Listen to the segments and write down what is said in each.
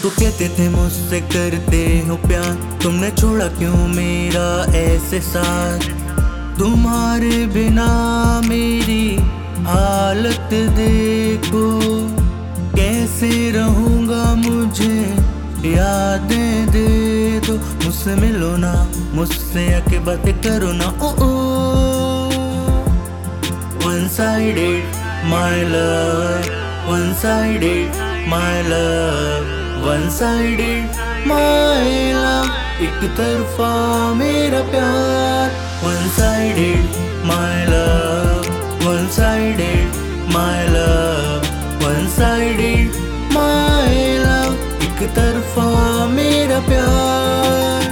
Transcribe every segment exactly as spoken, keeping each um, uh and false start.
तो कहते थे मुझसे करते हो प्यार, तुमने छोड़ा क्यों मेरा ऐसे साथ। तुम्हारे बिना मेरी हालत देखो, कैसे रहूंगा मुझे यादें दे दो। मुझसे मिलो ना, मुझसे आके बातें करो ना। ओ ओ one sided my love, one sided my love, one sided my love. एक तरफा मेरा प्यार, one sided my love, one sided my love, one sided my love. एक तरफा मेरा प्यार।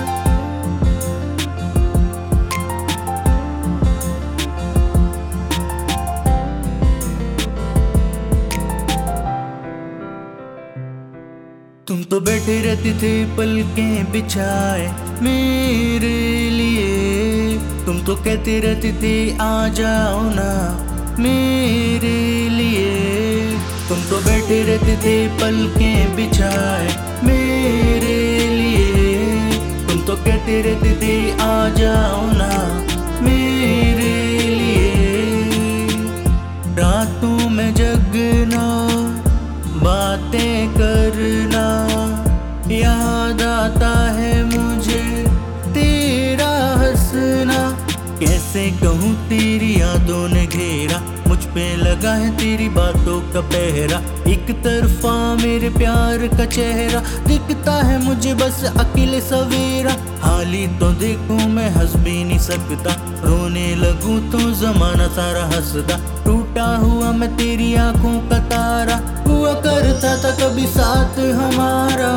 तुम तो बैठे रहते थे पलकें बिछाए मेरे लिए, तुम तो कहते रहते थे आ जाओ ना मेरे लिए। तुम तो बैठे रहते थे पलकें बिछाए मेरे लिए, तुम तो कहते रहते थे आ जाओ ना मेरे लिए। रातों में जगना, बातें करना, याद आता है मुझे तेरा हंसना। कैसे कहूँ तेरी यादों ने घेरा, मुझ पे लगा है तेरी बातों का पहरा। एक तरफा मेरे प्यार का चेहरा दिखता है मुझे बस अकेले सवेरा। हाली तो देखूं मैं हंस भी नहीं सकता, रोने लगूं तो जमाना सारा हंसदा। टूटा हुआ मैं तेरी आंखों का तारा, हुआ करता था कभी साथ हमारा।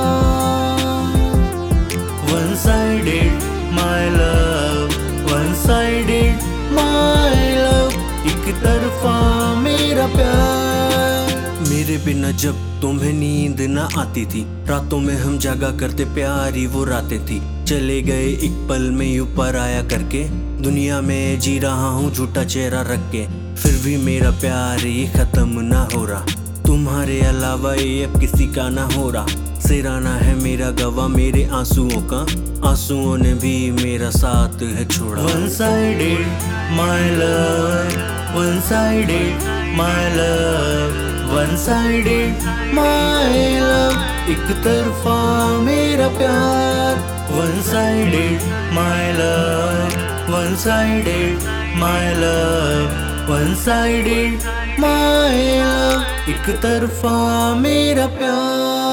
One sided my love, one sided my love. एक तरफा मेरा प्यार। मेरे बिना जब तुम्हें नींद ना आती थी, रातों में हम जागा करते प्यारी वो रातें थी। चले गए एक पल में यूं पर आया करके, दुनिया में जी रहा हूँ झूठा चेहरा रख के। फिर भी मेरा प्यार ये खत्म ना हो रहा, तुम्हारे अलावा ये अब किसी का ना हो रहा। सिराना है मेरा गवाह मेरे आंसुओं का, आंसुओं ने भी मेरा साथ है छोड़ा। One sided my love, one sided my love, one sided my love. एक तरफा मेरा प्यार, one sided my love, one sided my love, one sided my love. एक तरफा मेरा प्यार।